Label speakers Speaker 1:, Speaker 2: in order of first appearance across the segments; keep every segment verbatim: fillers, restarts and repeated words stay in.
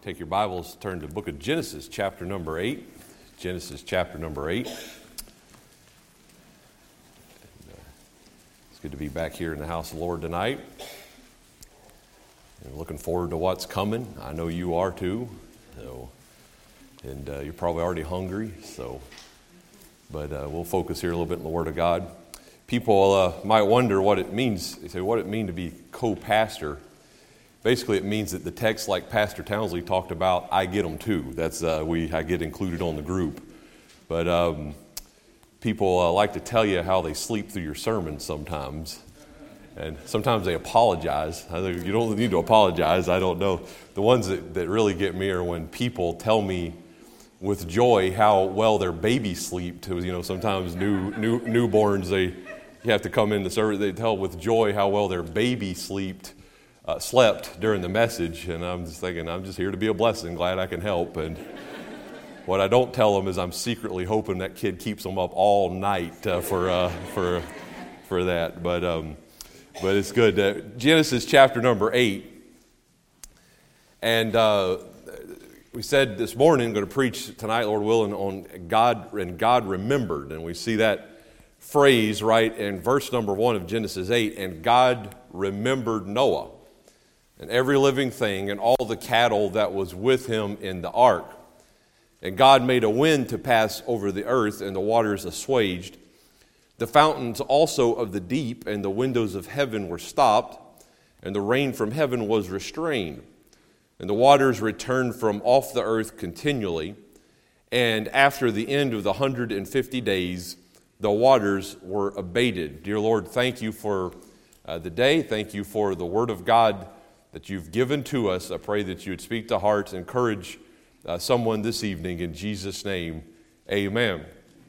Speaker 1: Take your Bibles, turn to the book of Genesis, chapter number eight. Genesis, chapter number eight. And, uh, it's good to be back here in the house of the Lord tonight. And looking forward to what's coming. I know you are too. So, and uh, you're probably already hungry. So, but uh, we'll focus here a little bit on the Word of God. People uh, might wonder what it means. They say, what does it mean to be co-pastor? Basically, it means that the text, like Pastor Townsley talked about, I get them too. That's uh, we I get included on the group. But um, people uh, like to tell you how they sleep through your sermons sometimes, and sometimes they apologize. I think you don't need to apologize. I don't know. The ones that, that really get me are when people tell me with joy how well their baby sleep. To you know, sometimes new new newborns they you have to come in the service. They tell with joy how well their baby slept. Uh, slept during the message, and I'm just thinking, I'm just here to be a blessing, glad I can help. And what I don't tell them is I'm secretly hoping that kid keeps them up all night uh, for uh, for for that. But um, but it's good. Uh, Genesis chapter number eight, and uh, we said this morning, going to preach tonight, Lord willing, on God and God remembered, and we see that phrase right in verse number one of Genesis eight, and God remembered Noah and every living thing, and all the cattle that was with him in the ark. And God made a wind to pass over the earth, and the waters assuaged. The fountains also of the deep and the windows of heaven were stopped, and the rain from heaven was restrained. And the waters returned from off the earth continually. And after the end of the hundred and fifty days, the waters were abated. Dear Lord, thank you for uh, the day. Thank you for the word of God that you've given to us. I pray that you would speak to hearts, encourage uh, someone this evening. In Jesus' name, amen.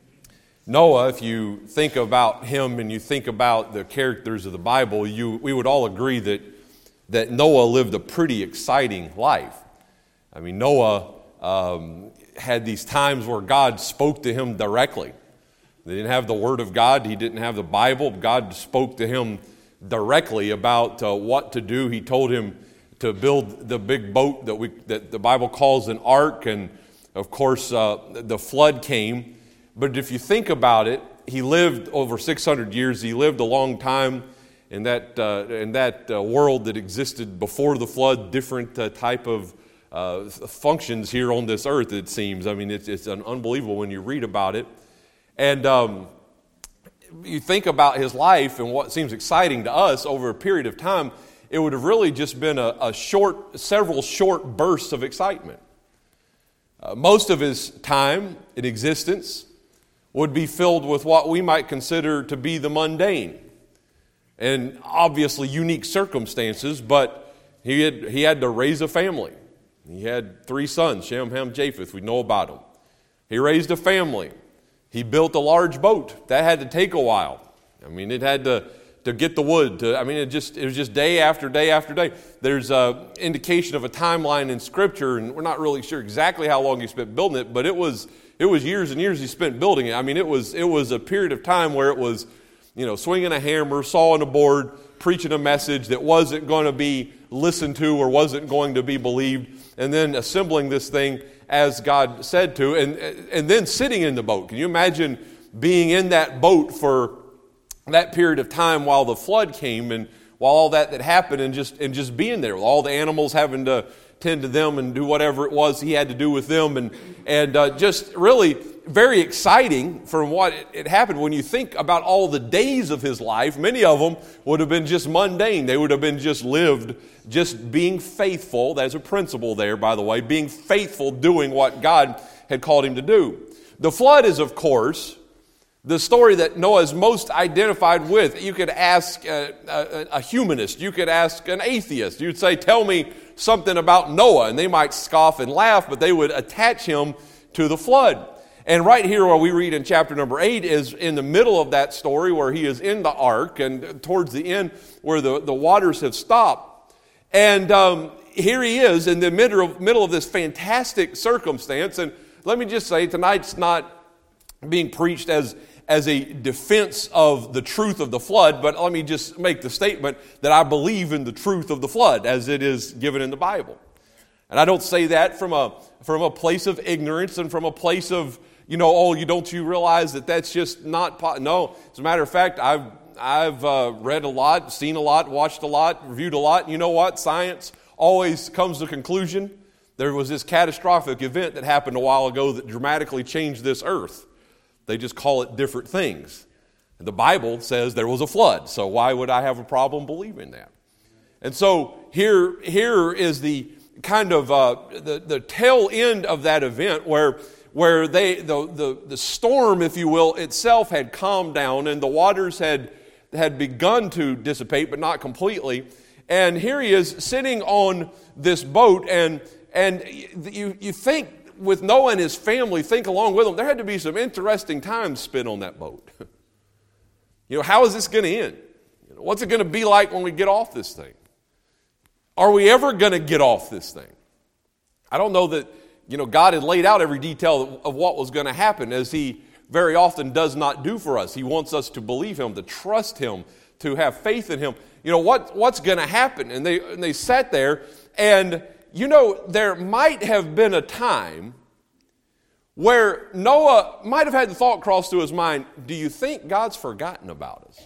Speaker 1: Noah, if you think about him and you think about the characters of the Bible, you we would all agree that, that Noah lived a pretty exciting life. I mean, Noah um, had these times where God spoke to him directly. They didn't have the Word of God. He didn't have the Bible. God spoke to him directly about uh, what to do. He told him to build the big boat that we that the Bible calls an ark, and of course uh, the flood came. But if you think about it, he lived over six hundred years. He lived a long time in that uh, in that uh, world that existed before the flood. Different uh, type of uh, functions here on this earth. It seems. I mean, it's it's unbelievable when you read about it, and. Um, You think about his life and what seems exciting to us over a period of time, it would have really just been a, a short, several short bursts of excitement. Uh, most of his time in existence would be filled with what we might consider to be the mundane and obviously unique circumstances, but he had, he had to raise a family. He had three sons, Shem, Ham, Japheth. We know about them. He raised a family. He built a large boat. That had to take a while. I mean, it had to, to get the wood. To, I mean, it just it was just day after day after day. There's an indication of a timeline in Scripture, and we're not really sure exactly how long he spent building it, but it was it was years and years he spent building it. I mean, it was it was a period of time where it was, you know, swinging a hammer, sawing a board, preaching a message that wasn't going to be listened to or wasn't going to be believed, and then assembling this thing as God said to, and and then sitting in the boat. Can you imagine being in that boat for that period of time while the flood came and while all that that happened, and just and just being there with all the animals, having to tend to them and do whatever it was he had to do with them, and and uh, just really very exciting from what it, it happened. When you think about all the days of his life, many of them would have been just mundane. They would have been just lived, just being faithful. There's a principle there, by the way, being faithful, doing what God had called him to do. The flood is, of course, the story that Noah is most identified with. You could ask a, a, a humanist. You could ask an atheist. You'd say, tell me something about Noah. And they might scoff and laugh, but they would attach him to the flood. And right here where we read in chapter number eight is in the middle of that story where he is in the ark, and towards the end where the, the waters have stopped. And um, here he is in the middle of, middle of this fantastic circumstance. And let me just say, tonight's not being preached as, as a defense of the truth of the flood, but let me just make the statement that I believe in the truth of the flood as it is given in the Bible. And I don't say that from a from a place of ignorance and from a place of, you know, oh, you don't you realize that that's just not po-. No, as a matter of fact, I've I've uh, read a lot, seen a lot, watched a lot, reviewed a lot. And you know what? Science always comes to the conclusion. There was this catastrophic event that happened a while ago that dramatically changed this earth. They just call it different things. The Bible says there was a flood, so why would I have a problem believing that? And so here, here is the kind of uh, the, the tail end of that event where, where they the, the, the storm, if you will, itself had calmed down and the waters had, had begun to dissipate, but not completely. And here he is sitting on this boat, and, and you, you think with Noah and his family, think along with him, there had to be some interesting times spent on that boat. You know, how is this going to end? You know, what's it going to be like when we get off this thing? Are we ever going to get off this thing? I don't know that, you know, God had laid out every detail of what was going to happen, as he very often does not do for us. He wants us to believe him, to trust him, to have faith in him. You know, what, what's going to happen? And they, and they sat there, and, you know, there might have been a time where Noah might have had the thought cross through his mind, do you think God's forgotten about us?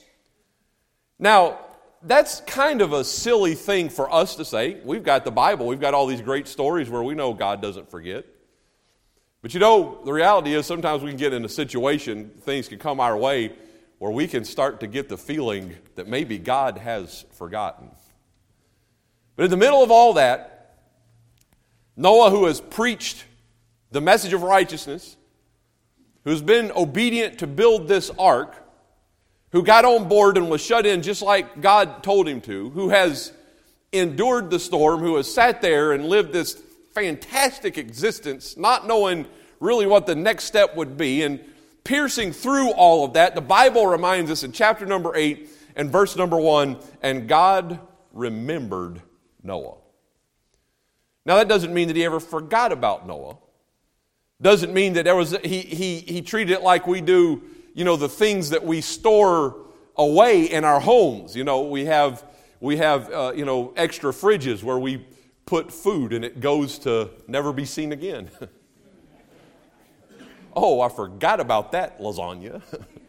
Speaker 1: Now, that's kind of a silly thing for us to say. We've got the Bible. We've got all these great stories where we know God doesn't forget. But you know, the reality is sometimes we can get in a situation, things can come our way, where we can start to get the feeling that maybe God has forgotten. But in the middle of all that, Noah, who has preached the message of righteousness, who's been obedient to build this ark, who got on board and was shut in just like God told him to, who has endured the storm, who has sat there and lived this fantastic existence, not knowing really what the next step would be, and piercing through all of that, the Bible reminds us in chapter number eight and verse number one, and God remembered Noah. Now that doesn't mean that he ever forgot about Noah. Doesn't mean that there was he he he treated it like we do, you know, the things that we store away in our homes. You know, we have we have uh, you know extra fridges where we put food and it goes to never be seen again. Oh, I forgot about that lasagna.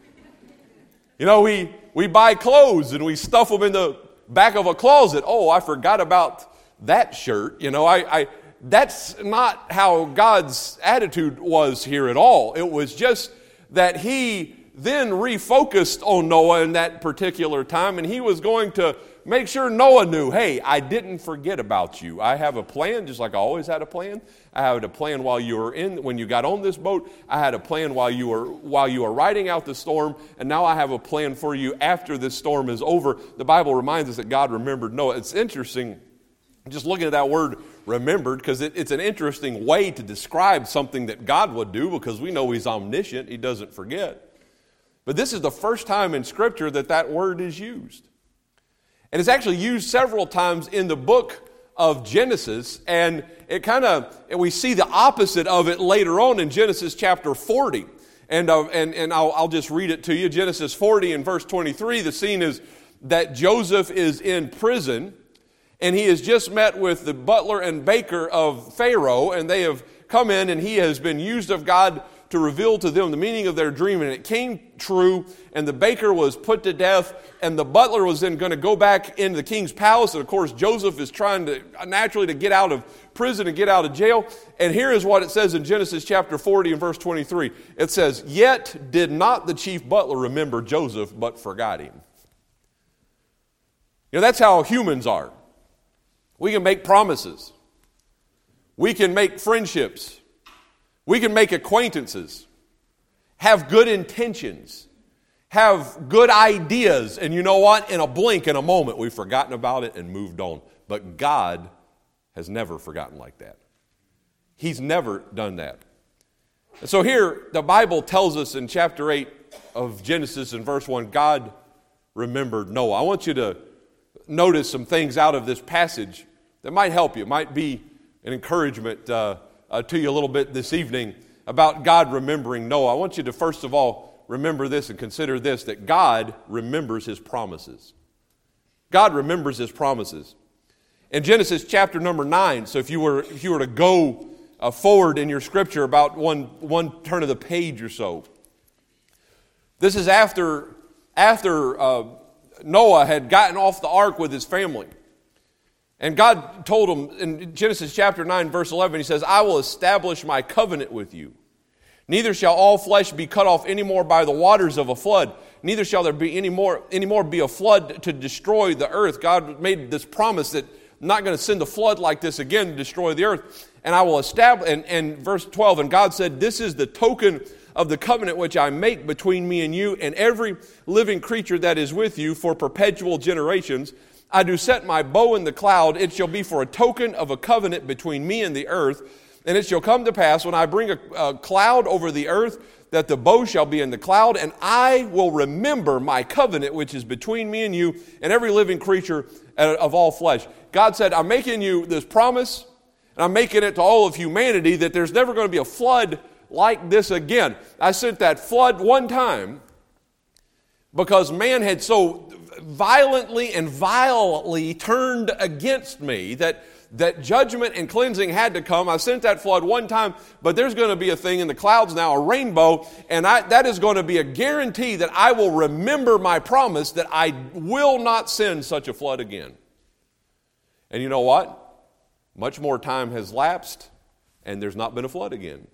Speaker 1: You know, we we buy clothes and we stuff them in the back of a closet. Oh, I forgot about that shirt. You know, I. I That's not how God's attitude was here at all. It was just that he then refocused on Noah in that particular time, and he was going to make sure Noah knew, hey, I didn't forget about you. I have a plan, just like I always had a plan. I had a plan while you were in, when you got on this boat. I had a plan while you were while you were riding out the storm, and now I have a plan for you after this storm is over. The Bible reminds us that God remembered Noah. It's interesting, just looking at that word remembered, because it, it's an interesting way to describe something that God would do, because we know he's omniscient, he doesn't forget. But this is the first time in Scripture that that word is used. And it's actually used several times in the book of Genesis, and it kind of, we see the opposite of it later on in Genesis chapter forty. And, uh, and, and I'll, I'll just read it to you. Genesis forty and verse twenty-three, the scene is that Joseph is in prison, and he has just met with the butler and baker of Pharaoh, and they have come in, and he has been used of God to reveal to them the meaning of their dream, and it came true, and the baker was put to death, and the butler was then going to go back into the king's palace, and of course Joseph is trying to naturally to get out of prison and get out of jail. And here is what it says in Genesis chapter forty and verse twenty-three. It says, "Yet did not the chief butler remember Joseph, but forgot him." You know, that's how humans are. We can make promises. We can make friendships. We can make acquaintances. Have good intentions. Have good ideas. And you know what? In a blink, in a moment, we've forgotten about it and moved on. But God has never forgotten like that. He's never done that. And so here, the Bible tells us in chapter eight of Genesis in verse one, God remembered Noah. I want you to notice some things out of this passage that might help you, might be an encouragement uh, uh, to you a little bit this evening about God remembering Noah. I want you to first of all remember this and consider this, that God remembers his promises. God remembers his promises. in Genesis chapter number nine. So if you were if you were to go uh, forward in your scripture about one one turn of the page or so, this is after after uh, Noah had gotten off the ark with his family. And God told him in Genesis chapter nine, verse eleven, he says, I will establish my covenant with you. Neither shall all flesh be cut off any more by the waters of a flood. Neither shall there be any more, any more be a flood to destroy the earth. God made this promise that I'm not going to send a flood like this again to destroy the earth. And I will establish, and, and verse twelve, and God said, this is the token of the covenant which I make between me and you and every living creature that is with you for perpetual generations. I do set my bow in the cloud. It shall be for a token of a covenant between me and the earth. And it shall come to pass when I bring a, a cloud over the earth that the bow shall be in the cloud, and I will remember my covenant which is between me and you and every living creature of all flesh. God said, I'm making you this promise, and I'm making it to all of humanity that there's never going to be a flood like this again. I sent that flood one time because man had so violently and violently turned against me that that judgment and cleansing had to come. I sent that flood one time, but there's going to be a thing in the clouds now, a rainbow, and I, that is going to be a guarantee that I will remember my promise that I will not send such a flood again. And you know what? Much more time has lapsed, and there's not been a flood again.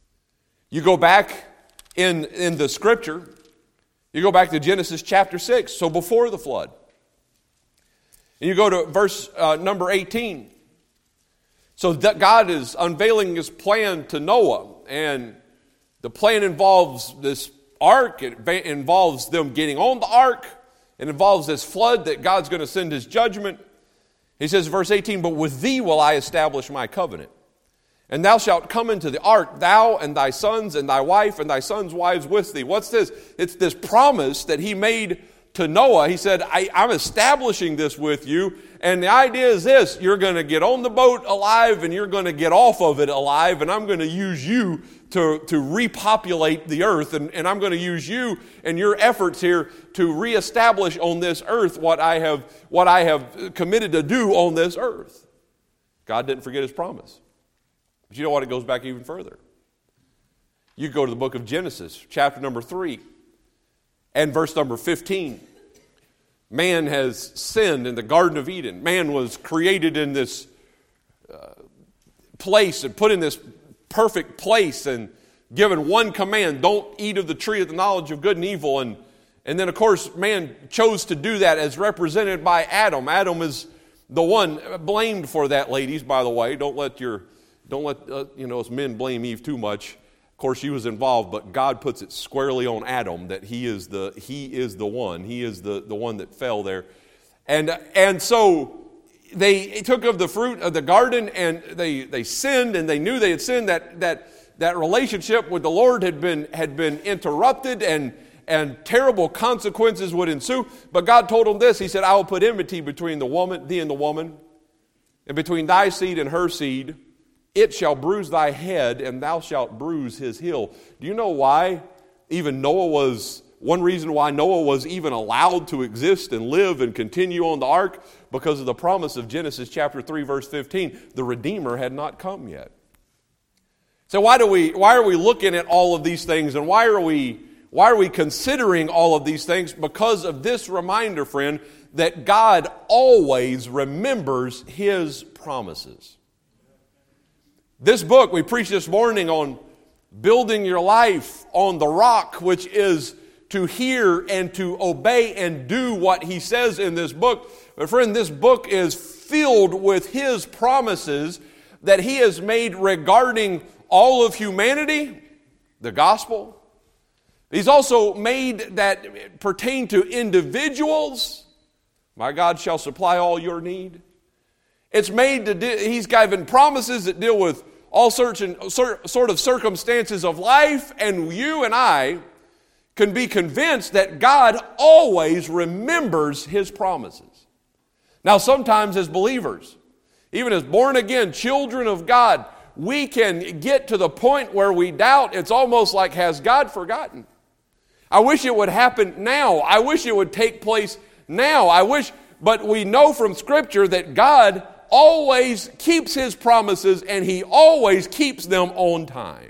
Speaker 1: You go back in, in the scripture, you go back to Genesis chapter six, so before the flood. And you go to verse uh, number eighteen. So that God is unveiling his plan to Noah, and the plan involves this ark, it involves them getting on the ark, it involves this flood that God's going to send his judgment. He says, verse eighteen, but with thee will I establish my covenant. And thou shalt come into the ark, thou and thy sons and thy wife and thy sons' wives with thee. What's this? It's this promise that he made to Noah. He said, I, I'm establishing this with you. And the idea is this, you're going to get on the boat alive and you're going to get off of it alive, and I'm going to use you to, to repopulate the earth, and, and I'm going to use you and your efforts here to reestablish on this earth what I have, what I have committed to do on this earth. God didn't forget his promise. But you know what? It goes back even further. You go to the book of Genesis, chapter number three, and verse number fifteen. Man has sinned in the Garden of Eden. Man was created in this uh, place and put in this perfect place and given one command, don't eat of the tree of the knowledge of good and evil. And, and then, of course, man chose to do that as represented by Adam. Adam is the one blamed for that, ladies, by the way. Don't let your... Don't let, uh, you know, us men blame Eve too much. Of course, she was involved, but God puts it squarely on Adam that he is the he is the one. He is the, the one that fell there. And and so they took of the fruit of the garden, and they, they sinned, and they knew they had sinned. That that that relationship with the Lord had been had been interrupted, and and terrible consequences would ensue. But God told them this. He said, I will put enmity between the woman, thee and the woman, and between thy seed and her seed. It shall bruise thy head, and thou shalt bruise his heel. Do you know why even Noah was, one reason why Noah was even allowed to exist and live and continue on the ark? Because of the promise of Genesis chapter three, verse fifteen. The Redeemer had not come yet. So why do we, why are we looking at all of these things, and why are we, why are we considering all of these things? Because of this reminder, friend, that God always remembers his promises. This book, we preached this morning on building your life on the rock, which is to hear and to obey and do what he says in this book. But friend, this book is filled with his promises that he has made regarding all of humanity, the gospel. He's also made that pertain to individuals. My God shall supply all your need. It's made to, de- he's given promises that deal with all sorts and sort of circumstances of life, and you and I can be convinced that God always remembers his promises. Now, sometimes as believers, even as born-again children of God, we can get to the point where we doubt. It's almost like, has God forgotten? I wish it would happen now. I wish it would take place now. I wish, but we know from Scripture that God always keeps his promises, and he always keeps them on time.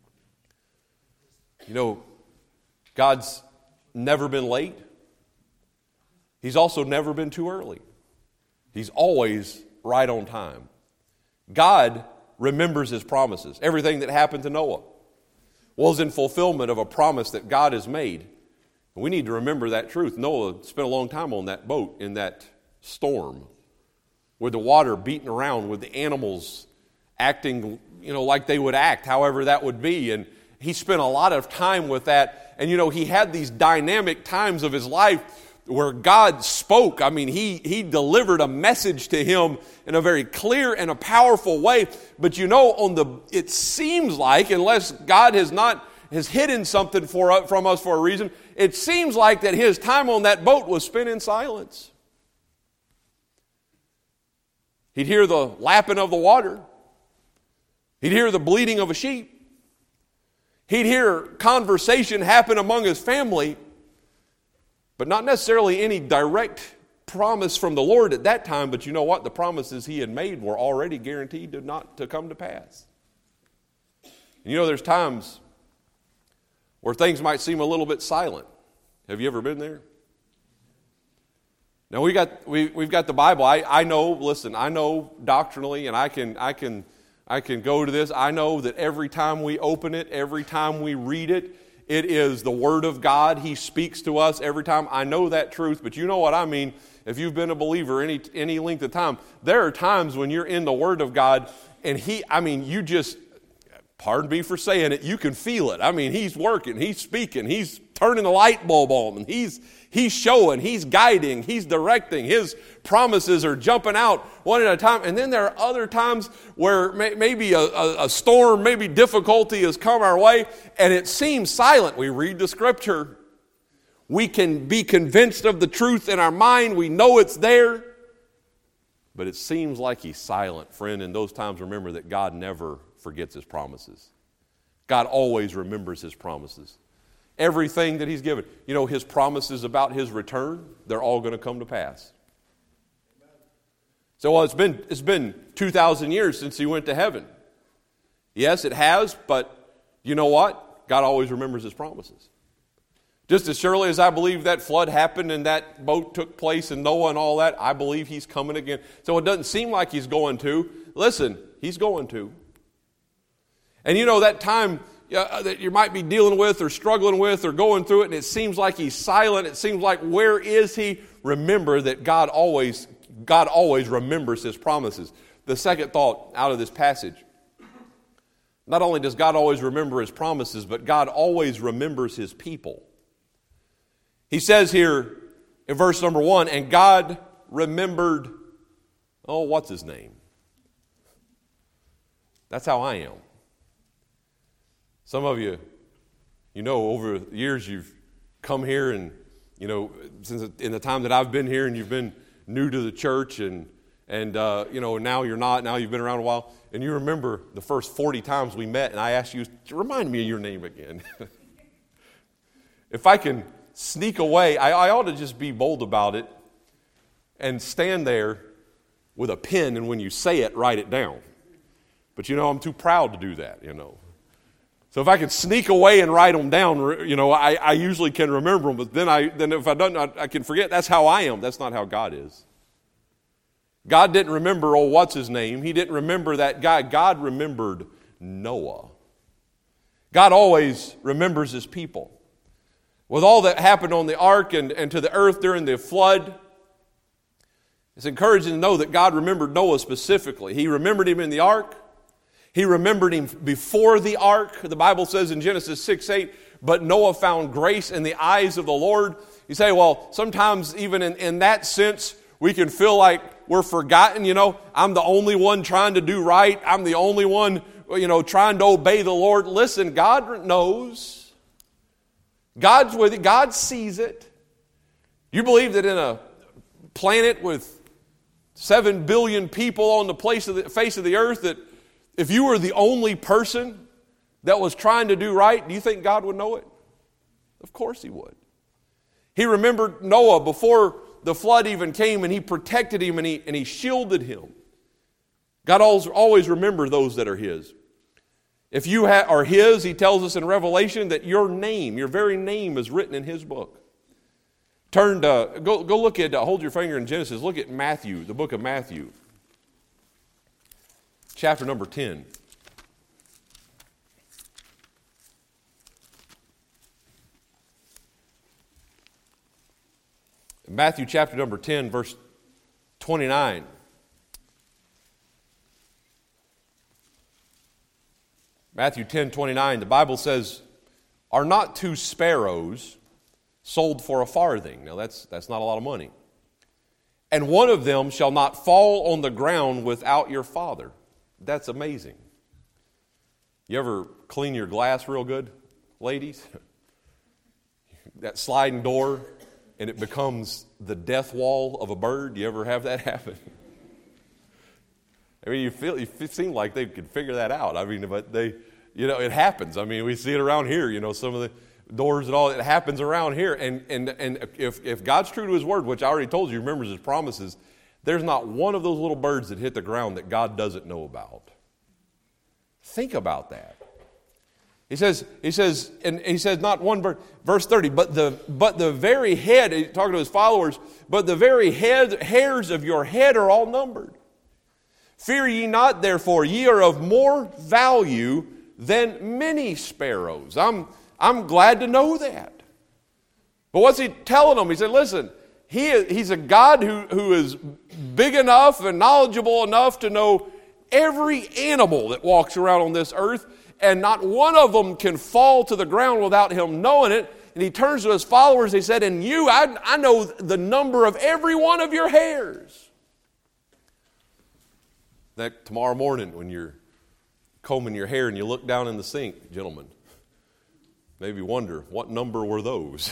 Speaker 1: You know, God's never been late. He's also never been too early. He's always right on time. God remembers his promises. Everything that happened to Noah was in fulfillment of a promise that God has made. We need to remember that truth. Noah spent a long time on that boat in that storm, with the water beating around, with the animals acting, you know, like they would act, however that would be. And he spent a lot of time with that. And, you know, he had these dynamic times of his life where God spoke. I mean, he, he delivered a message to him in a very clear and a powerful way. But, you know, on the it seems like, unless God has not has hidden something for, from us for a reason, it seems like that his time on that boat was spent in silence. He'd hear the lapping of the water. He'd hear the bleating of a sheep. He'd hear conversation happen among his family, but not necessarily any direct promise from the Lord at that time. But you know what? The promises he had made were already guaranteed to not to come to pass. And you know, there's times where things might seem a little bit silent. Have you ever been there? Now we got we we've got the Bible. I, I know, listen, I know doctrinally, and I can I can I can go to this. I know that every time we open it, every time we read it, it is the Word of God. He speaks to us every time. I know that truth, but you know what I mean. If you've been a believer any any length of time, there are times when you're in the Word of God, and He, I mean, you just, pardon me for saying it, you can feel it. I mean, He's working, He's speaking, He's turning the light bulb on, and He's He's showing, He's guiding, He's directing. His promises are jumping out one at a time. And then there are other times where may, maybe a, a, a storm, maybe difficulty has come our way, and it seems silent. We read the Scripture. We can be convinced of the truth in our mind. We know it's there. But it seems like He's silent, friend. In those times, remember that God never forgets His promises. God always remembers His promises. Everything that He's given. You know, His promises about His return, they're all going to come to pass. So well, it's been it's been two thousand years since He went to heaven. Yes, it has, but you know what? God always remembers His promises. Just as surely as I believe that flood happened and that boat took place and Noah and all that, I believe He's coming again. So it doesn't seem like He's going to. Listen, He's going to. And you know, that time Uh, that you might be dealing with or struggling with or going through it, and it seems like He's silent, it seems like, where is He? Remember that God always, God always remembers His promises. The second thought out of this passage, not only does God always remember His promises, but God always remembers His people. He says here in verse number one, and God remembered, oh, what's his name? That's how I am. Some of you, you know, over the years you've come here and, you know, since in the time that I've been here and you've been new to the church and, and uh, you know, now you're not, now you've been around a while, and you remember the first forty times we met and I asked you, remind me of your name again. If I can sneak away, I, I ought to just be bold about it and stand there with a pen, and when you say it, write it down. But, you know, I'm too proud to do that, you know. So if I could sneak away and write them down, you know, I, I usually can remember them. But then, I, then if I don't, I, I can forget. That's how I am. That's not how God is. God didn't remember, oh, what's his name? He didn't remember that guy. God remembered Noah. God always remembers His people. With all that happened on the ark and, and to the earth during the flood, it's encouraging to know that God remembered Noah specifically. He remembered him in the ark. He remembered him before the ark. The Bible says in Genesis six eight, but Noah found grace in the eyes of the Lord. You say, well, sometimes even in, in that sense, we can feel like we're forgotten. You know, I'm the only one trying to do right. I'm the only one, you know, trying to obey the Lord. Listen, God knows. God's with it. God sees it. You believe that in a planet with seven billion people on the place of the face of the earth, that if you were the only person that was trying to do right, do you think God would know it? Of course He would. He remembered Noah before the flood even came, and He protected him and He, and he shielded him. God always, always remember those that are His. If you ha- are His, He tells us in Revelation that your name, your very name is written in His book. Turn to, go, go look at, uh, hold your finger in Genesis, look at Matthew, the book of Matthew. Chapter number ten. Matthew chapter number ten, verse twenty-nine. Matthew ten, twenty-nine, the Bible says, "Are not two sparrows sold for a farthing?" Now that's, that's not a lot of money. "And one of them shall not fall on the ground without your Father." That's amazing. You ever clean your glass real good, ladies? That sliding door, and it becomes the death wall of a bird. You ever have that happen? I mean, you feel you seem like they could figure that out. I mean, but they, you know, it happens. I mean, we see it around here. You know, some of the doors and all, it happens around here. And and and if if God's true to His word, which I already told you, remembers His promises, there's not one of those little birds that hit the ground that God doesn't know about. Think about that. He says, he says, and he says, not one bird, verse thirty, but the but the very head, he's talking to his followers, but the very head, hairs of your head are all numbered. "Fear ye not, therefore, ye are of more value than many sparrows." I'm, I'm glad to know that. But what's he telling them? He said, listen, he is, he's a God who, who is big enough and knowledgeable enough to know every animal that walks around on this earth, and not one of them can fall to the ground without Him knowing it. And He turns to His followers, He said, "And you, I, I know the number of every one of your hairs." That tomorrow morning when you're combing your hair and you look down in the sink, gentlemen, maybe wonder, what number were those?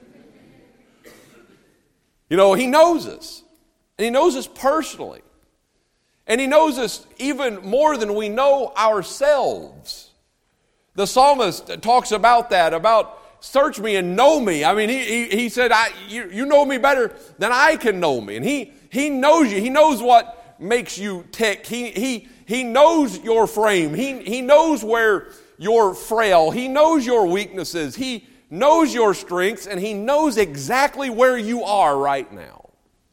Speaker 1: You know, He knows us. And He knows us personally. And He knows us even more than we know ourselves. The psalmist talks about that, about search me and know me. I mean, he he, he said, I, you, you know me better than I can know me. And he, he knows you. He knows what makes you tick. He, he, he knows your frame. He, he knows where you're frail. He knows your weaknesses. He knows your strengths, and He knows exactly where you are right now.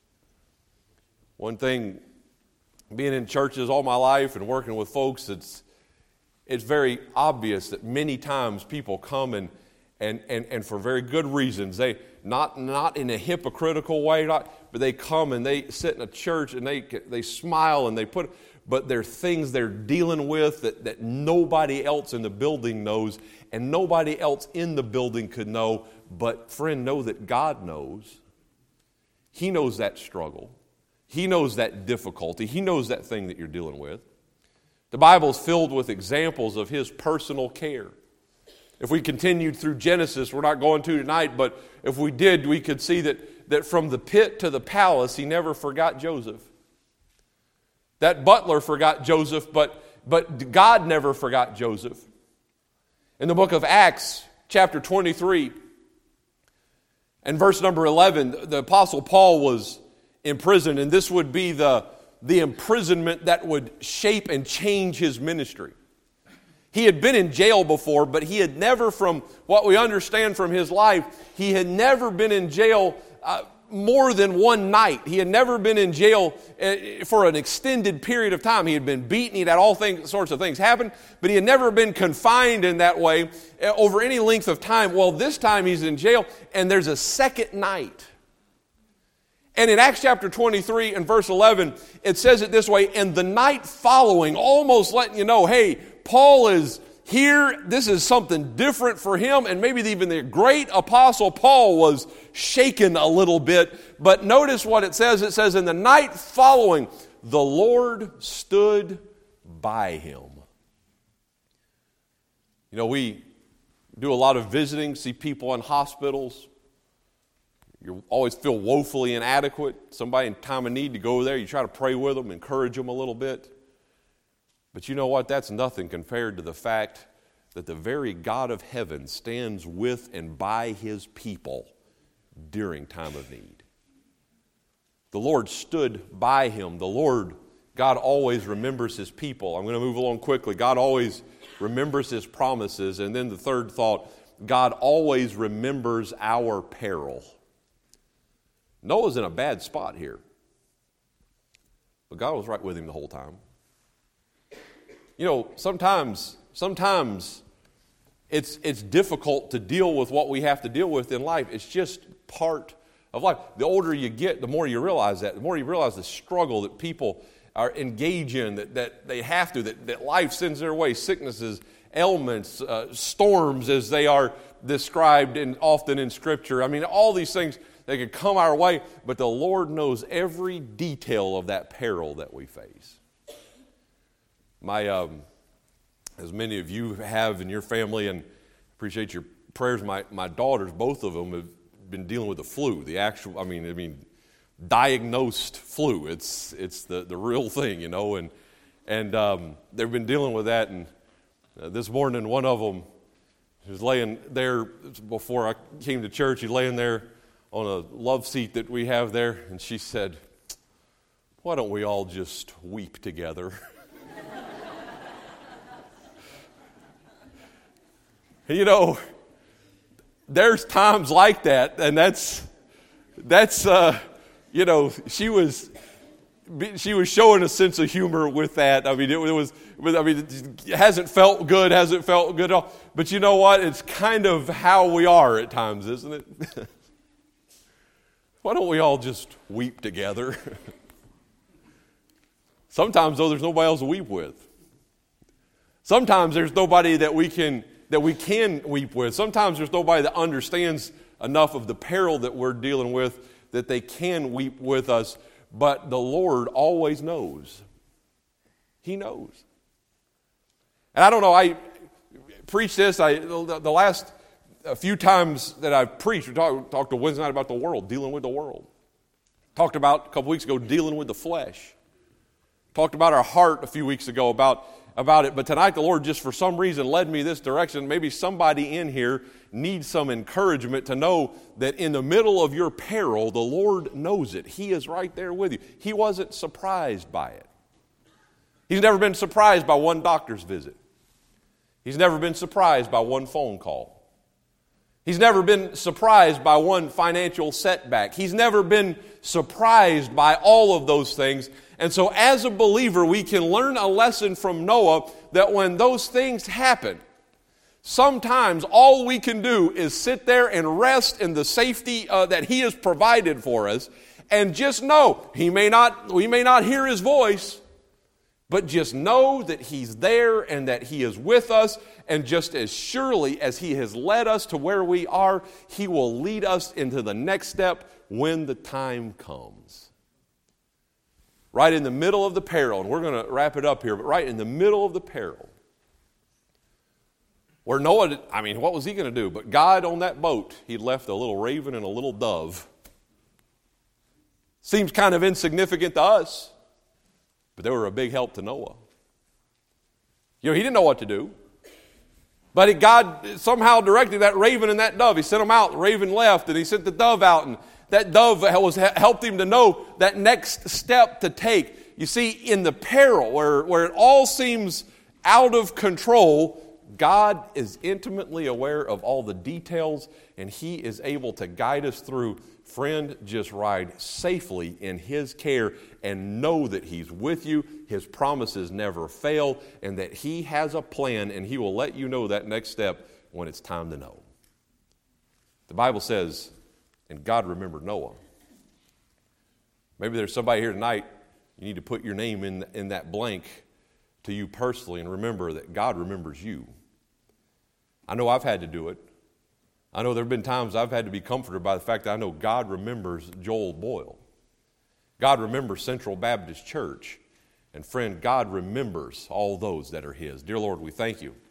Speaker 1: One thing, being in churches all my life and working with folks, it's it's very obvious that many times people come and and and, and for very good reasons. They not not in a hypocritical way, not but they come and they sit in a church and they they smile and they put, but there are things they're dealing with that, that nobody else in the building knows, and nobody else in the building could know. But friend, know that God knows. He knows that struggle. He knows that difficulty. He knows that thing that you're dealing with. The Bible is filled with examples of His personal care. If we continued through Genesis, we're not going to tonight, but if we did, we could see that, that from the pit to the palace, He never forgot Joseph. That butler forgot Joseph, but, but God never forgot Joseph. In the book of Acts, chapter twenty-three, and verse number eleven, the Apostle Paul was imprisoned, and this would be the, the imprisonment that would shape and change his ministry. He had been in jail before, but he had never, from what we understand from his life, he had never been in jail uh, more than one night. He had never been in jail uh, for an extended period of time. He had been beaten. He'd had all things, sorts of things happen, but he had never been confined in that way uh, over any length of time. Well, this time he's in jail, and there's a second night. And in Acts chapter twenty-three and verse eleven, it says it this way, and the night following, almost letting you know, hey, Paul is here. This is something different for him. And maybe even the great apostle Paul was shaken a little bit. But notice what it says. It says, in the night following, the Lord stood by him. You know, we do a lot of visiting, see people in hospitals. You always feel woefully inadequate. Somebody in time of need to go there. You try to pray with them, encourage them a little bit. But you know what? That's nothing compared to the fact that the very God of heaven stands with and by His people during time of need. The Lord stood by him. The Lord God always remembers his people. I'm going to move along quickly. God always remembers his promises. And then the third thought, God always remembers our peril. Noah's in a bad spot here. But God was right with him the whole time. You know, sometimes, sometimes it's it's difficult to deal with what we have to deal with in life. It's just part of life. The older you get, the more you realize that. The more you realize the struggle that people are engaged in, that, that they have to, that, that life sends their way, sicknesses, ailments, uh, storms as they are described in, often in Scripture. I mean, all these things, they could come our way, but the Lord knows every detail of that peril that we face. My, um, as many of you have in your family, and appreciate your prayers, my, my daughters, both of them have been dealing with the flu, the actual, I mean, I mean, diagnosed flu. It's it's the, the real thing, you know, and and um, they've been dealing with that. And uh, this morning, one of them was laying there before I came to church. He's laying there on a love seat that we have there, and she said, "Why don't we all just weep together?" You know, there's times like that, and that's that's. Uh, You know, she was she was showing a sense of humor with that. I mean, it, was, I mean, it hasn't felt good, hasn't felt good at all. But you know what? It's kind of how we are at times, isn't it? Why don't we all just weep together? Sometimes, though, there's nobody else to weep with. Sometimes there's nobody that we can that we can weep with. Sometimes there's nobody that understands enough of the peril that we're dealing with that they can weep with us, but the Lord always knows. He knows. And I don't know, I preached this, I the last a few times that I've preached, we talked, talked to Wednesday night about the world, dealing with the world. Talked about, a couple weeks ago, dealing with the flesh. Talked about our heart a few weeks ago about, about it, but tonight the Lord just for some reason led me this direction. Maybe somebody in here needs some encouragement to know that in the middle of your peril, the Lord knows it. He is right there with you. He wasn't surprised by it. He's never been surprised by one doctor's visit. He's never been surprised by one phone call. He's never been surprised by one financial setback. He's never been surprised by all of those things. And so as a believer, we can learn a lesson from Noah that when those things happen, sometimes all we can do is sit there and rest in the safety uh, that He has provided for us, and just know He may not, we may not hear His voice, but just know that He's there and that He is with us, and just as surely as He has led us to where we are, He will lead us into the next step when the time comes. Right in the middle of the peril, and we're going to wrap it up here, but right in the middle of the peril, where Noah, I mean, what was he going to do? But God on that boat, He left a little raven and a little dove. Seems kind of insignificant to us, but they were a big help to Noah. You know, he didn't know what to do. But it, God somehow directed that raven and that dove. He sent them out, the raven left, and He sent the dove out, and that dove was, helped him to know that next step to take. You see, in the peril, where, where it all seems out of control, God is intimately aware of all the details, and He is able to guide us through. Friend, just ride safely in His care and know that He's with you. His promises never fail, and that He has a plan, and He will let you know that next step when it's time to know. The Bible says, and God remembered Noah. Maybe there's somebody here tonight, you need to put your name in, in that blank to you personally and remember that God remembers you. I know I've had to do it. I know there have been times I've had to be comforted by the fact that I know God remembers Joel Boyle. God remembers Central Baptist Church. And friend, God remembers all those that are His. Dear Lord, we thank You